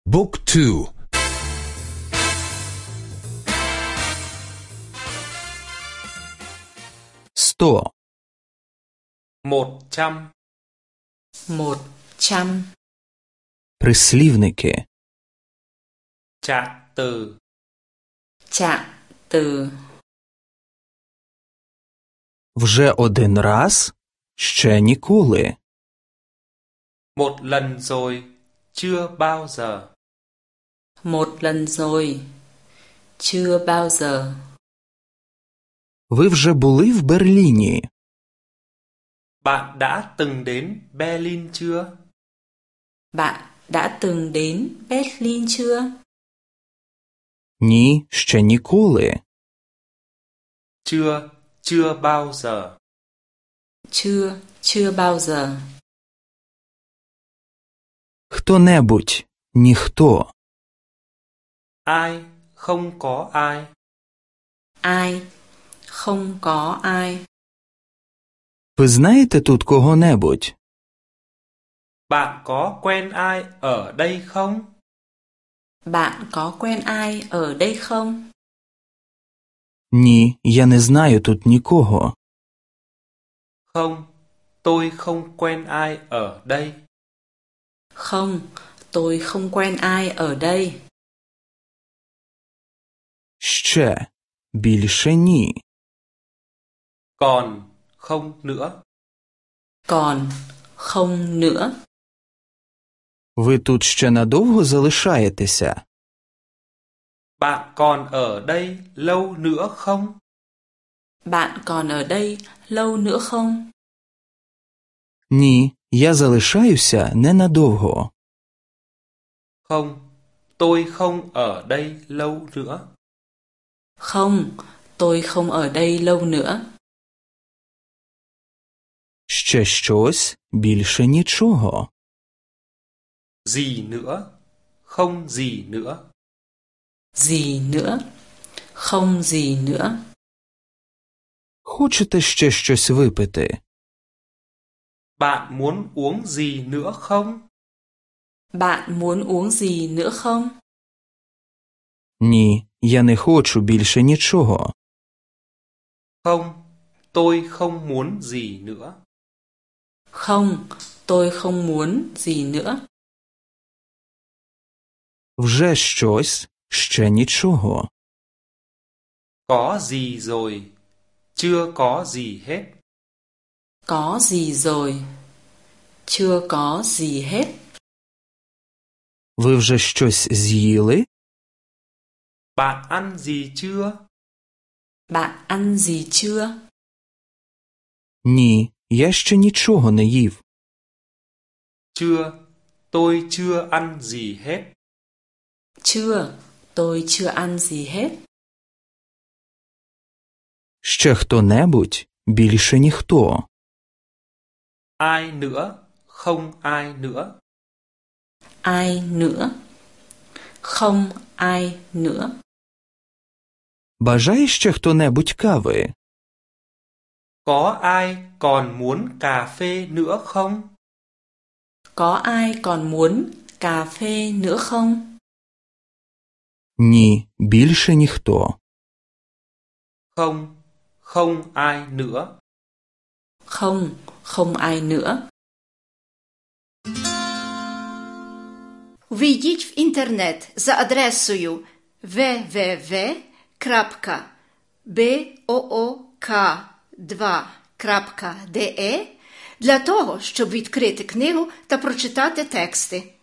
บุ๊กทู100 100 прислівники Trạng từ. Trạng từ. вже один раз, ще ніколи. Một lần rồi, chưa bao giờ. Một lần rồi, chưa bao giờ. Ви вже були в Берліні? Bạn đã từng đến Berlin chưa? Bạn đã từng đến Berlin chưa? Ні, ще ніколи. Chưa, chưa bao giờ. Chưa, chưa bao giờ. Хто-небудь, ніхто. Ai, không có ai. Ai, không có ai. Ви знаєте тут кого-небудь? Bạn có quen ai ở đây không? Bạn có quen ai ở đây không? Ні, я не знаю тут нікого. Không, tôi không quen ai ở đây. Không, tôi không quen ai ở đây. Ще, більше ні. Còn, không nữa. Còn, không nữa. Ви тут ще надовго залишаєтеся? Bạn còn ở đây lâu nữa không? Bạn còn ở đây lâu nữa không? Ні, я залишаюся ненадовго. Không, tôi không ở đây lâu nữa. Không, tôi không ở đây lâu nữa. Ще щось, більше нічого. Gì nữa? Không gì nữa. Gì nữa? Không gì nữa. Хочете ще щось випити? Bạn muốn uống gì nữa không? Bạn muốn uống gì nữa không? Ні, я не хочу більше нічого. Không, tôi không muốn gì nữa. Không, tôi không muốn gì nữa. Вже щось, ще нічого. Có gì rồi, chưa có gì hết. Có gì rồi, chưa có gì hết. Ви вже щось з'їли? Bạn ăn gì chưa? Bạn ăn gì chưa? Ні, я ще нічого не їв. Chưa, tôi chưa ăn gì hết. Chưa, tôi chưa ăn gì hết. Ще хто-небудь, більше ніхто. Ai nữa, không ai nữa. Ai nữa? Không ai nữa. Бажає ще хто-небудь кави? Có ai còn muốn cà phê nữa không? Có ai còn muốn cà phê nữa không? Ні, більше ніхто. Không, không ai nữa. Không, không ai nữa. Ввійдіть в інтернет за адресою www.book2.de для того, щоб відкрити книгу та прочитати тексти.